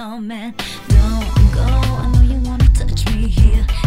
come and don't go. I know you wanna touch me here.